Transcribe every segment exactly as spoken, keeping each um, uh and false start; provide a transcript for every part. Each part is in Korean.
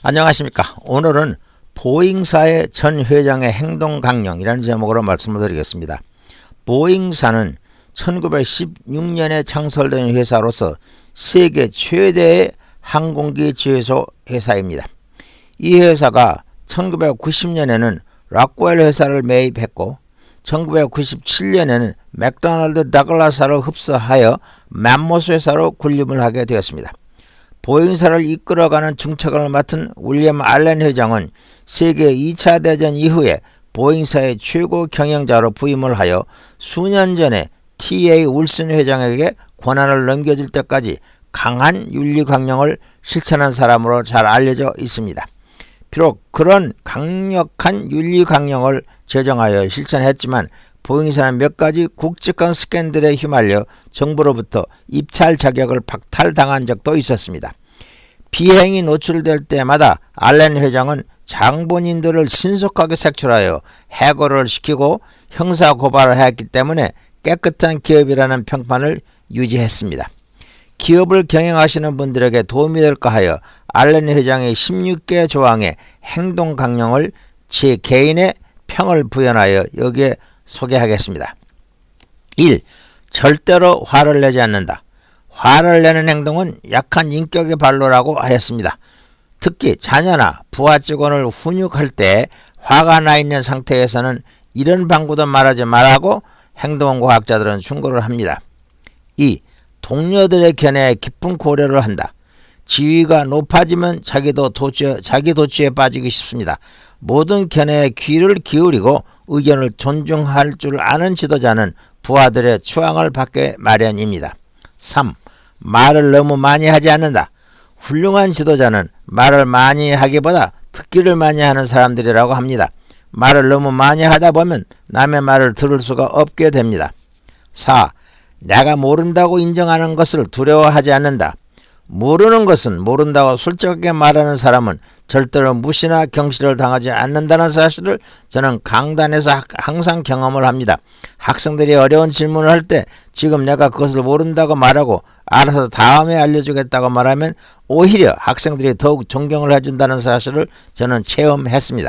안녕하십니까. 오늘은 보잉사의 전 회장의 행동 강령이라는 제목으로 말씀을 드리겠습니다. 보잉사는 천구백십육 년에 창설된 회사로서 세계 최대의 항공기 제조 회사입니다. 이 회사가 천구백구십 년에는 락웰 회사를 매입했고 천구백구십칠 년에는 맥도날드 다글라스사를 흡수하여 맘모스 회사로 군림을 하게 되었습니다. 보잉사를 이끌어가는 중책을 맡은 윌리엄 알렌 회장은 세계 이 차 대전 이후에 보잉사의 최고 경영자로 부임을 하여 수년 전에 티 에이 울슨 회장에게 권한을 넘겨줄 때까지 강한 윤리 강령을 실천한 사람으로 잘 알려져 있습니다. 비록 그런 강력한 윤리 강령을 제정하여 실천했지만 보잉사는 몇 가지 굵직한 스캔들에 휘말려 정부로부터 입찰 자격을 박탈당한 적도 있었습니다. 비행이 노출될 때마다 알렌 회장은 장본인들을 신속하게 색출하여 해고를 시키고 형사 고발을 했기 때문에 깨끗한 기업이라는 평판을 유지했습니다. 기업을 경영하시는 분들에게 도움이 될까 하여 알렌 회장의 십육 개 조항의 행동 강령을 제 개인의 평을 부연하여 여기에 소개하겠습니다. 일. 절대로 화를 내지 않는다. 화를 내는 행동은 약한 인격의 발로라고 하였습니다. 특히 자녀나 부하 직원을 훈육할 때 화가 나 있는 상태에서는 이런 방구도 말하지 말라고 행동과학자들은 충고를 합니다. 이. 동료들의 견해에 깊은 고려를 한다. 지위가 높아지면 자기도 도취, 자기 도취에 빠지기 쉽습니다. 모든 견해에 귀를 기울이고 의견을 존중할 줄 아는 지도자는 부하들의 추앙을 받게 마련입니다. 삼. 말을 너무 많이 하지 않는다. 훌륭한 지도자는 말을 많이 하기보다 듣기를 많이 하는 사람들이라고 합니다. 말을 너무 많이 하다 보면 남의 말을 들을 수가 없게 됩니다. 사. 내가 모른다고 인정하는 것을 두려워하지 않는다. 모르는 것은 모른다고 솔직하게 말하는 사람은 절대로 무시나 경시를 당하지 않는다는 사실을 저는 강단에서 항상 경험을 합니다. 학생들이 어려운 질문을 할 때 지금 내가 그것을 모른다고 말하고 알아서 다음에 알려주겠다고 말하면 오히려 학생들이 더욱 존경을 해준다는 사실을 저는 체험했습니다.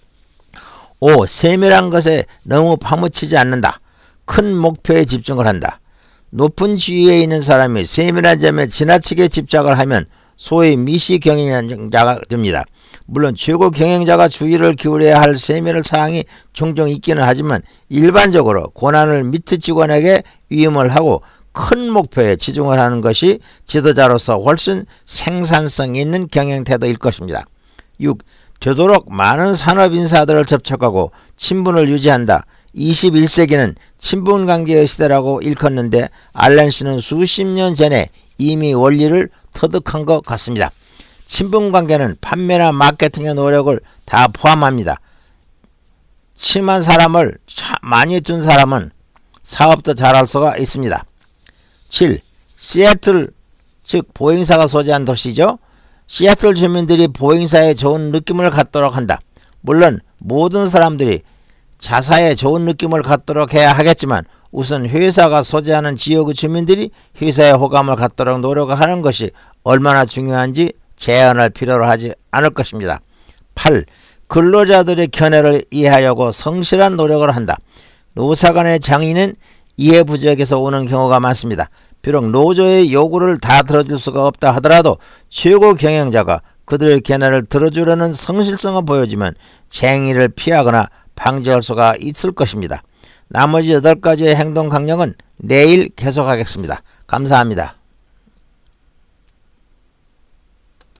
오. 세밀한 것에 너무 파묻히지 않는다. 큰 목표에 집중을 한다. 높은 지위에 있는 사람이 세밀한 점에 지나치게 집착을 하면 소위 미시 경영자가 됩니다. 물론 최고 경영자가 주의를 기울여야 할 세밀한 사항이 종종 있기는 하지만 일반적으로 권한을 밑의 직원에게 위임을 하고 큰 목표에 치중을 하는 것이 지도자로서 훨씬 생산성 있는 경영태도일 것입니다. 육. 되도록 많은 산업인사들을 접촉하고 친분을 유지한다. 이십일 세기는 친분관계의 시대라고 일컫는데 알렌 씨는 수십 년 전에 이미 원리를 터득한 것 같습니다. 친분관계는 판매나 마케팅의 노력을 다 포함합니다. 친한 사람을 많이 둔 사람은 사업도 잘할 수가 있습니다. 칠. 시애틀, 즉 보잉사가 소재한 도시죠. 시애틀 주민들이 보잉사에 좋은 느낌을 갖도록 한다. 물론 모든 사람들이 자사에 좋은 느낌을 갖도록 해야 하겠지만 우선 회사가 소재하는 지역의 주민들이 회사에 호감을 갖도록 노력하는 것이 얼마나 중요한지 제안할 필요로 하지 않을 것입니다. 팔. 근로자들의 견해를 이해하려고 성실한 노력을 한다. 노사 간의 장애는 이해 부족에서 오는 경우가 많습니다. 비록 노조의 요구를 다 들어줄 수가 없다 하더라도 최고 경영자가 그들의 견해를 들어주려는 성실성을 보여주면 쟁의를 피하거나 방지할 수가 있을 것입니다. 나머지 여덟 가지의 행동 강령은 내일 계속하겠습니다. 감사합니다.